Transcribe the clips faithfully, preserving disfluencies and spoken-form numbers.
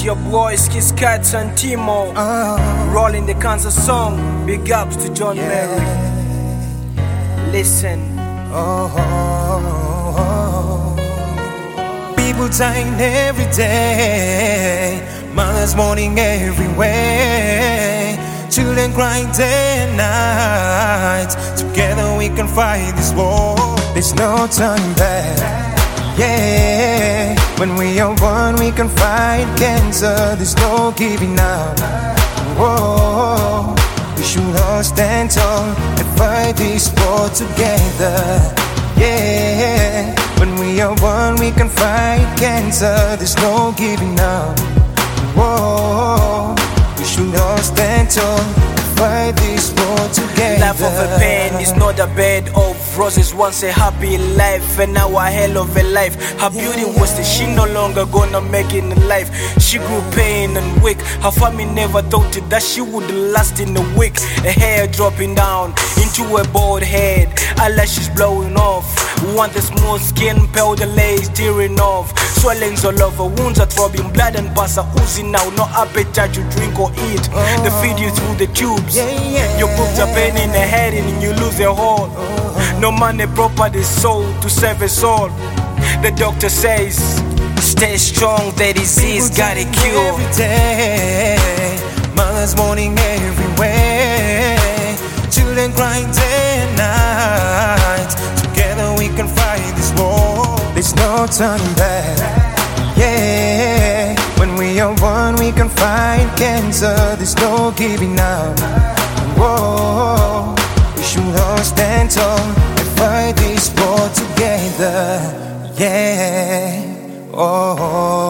your boys, Kiss Cats and Timo. Oh, Rolling the Kansas song. Big ups to John yeah. Mary. Listen. Oh, oh, oh. People dying every day, mothers mourning everywhere, children crying day and night. Together we can fight this war. There's no turning back. Yeah, when we are one, we can fight cancer. There's no giving up. Whoa, we should all stand tall and fight this war together. Yeah, when we are one, we can fight cancer. There's no giving up. Whoa, we should all stand tall and fight this war together. Life of a pain is not a bed of roses. Once a happy life and now a hell of a life. Her beauty was that she no longer gonna make it in life. She grew pain and weak. Her family never thought that she would last in a week. Her hair dropping down into a bald head, eyelashes blowing off. Want the smooth skin, pale the lace tearing off. Swellings all over, wounds are throbbing, blood and pus are oozing now. No appetite to drink or eat. They feed you through the tubes. Your boobs are pain in the head and you lose your hold. No money, property sold to save a soul. The doctor says, stay strong, the disease got a cure. Every day, mothers mourning everywhere, children crying day and night. Together we can fight this war. There's no turning back. Yeah, when we are one, we can fight cancer. There's no giving up. Whoa, we should all stand tall and fight this war together. Yeah, oh,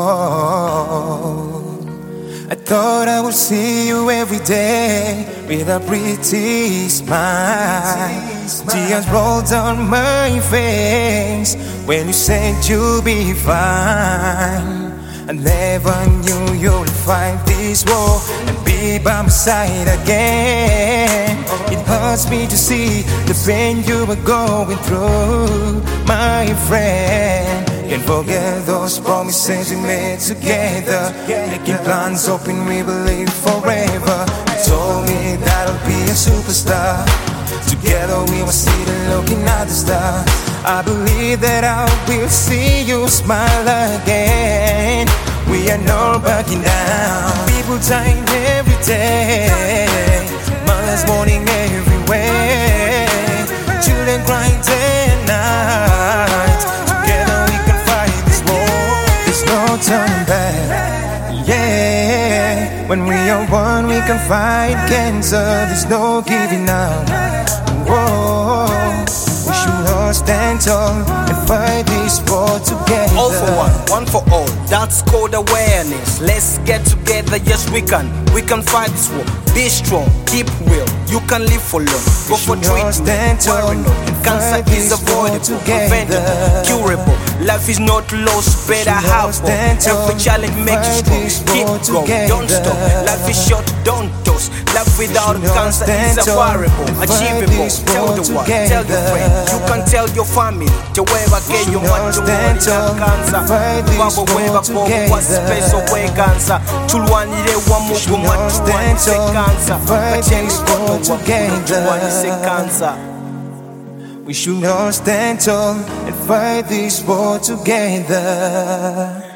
I thought I would see you every day with a pretty smile. Tears rolled down my face when you said you'll be fine. I never knew you'd fight this war and be by my side again. It hurts me to see the pain you were going through, my friend. Can't forget those promises we made together, making plans, hoping we believe forever. You told me that I'll be a superstar. Together we were sitting looking at the stars. I believe that I will see you smile again. We are not backing down. People dying every day, mothers mourning everywhere, children crying day and night. Together we can fight this war. There's no turning back. Yeah, when we are one, we can fight cancer. There's no giving up. Whoa, we should all stand tall and fight this war together. All for one, one for all. That's called awareness. Let's get together, yes we can. We can fight this war. Be strong, keep real. You can live for long. Go for treatment, worry not. Cancer is avoidable, preventable, curable. Life is not lost, better have hope. Every challenge makes you strong. Keep going, don't stop. Life is short, don't toss. Life without cancer is avoidable, achievable. Tell the world, tell your friend. You can tell your family. Jehovah gave you what you want in cancer. Baba weva kwa kwa space away cancer. Tulwanire wa mugu matuwa se cancer. Kacheni kono wa matuwa se cancer. We should all stand tall and fight this war together.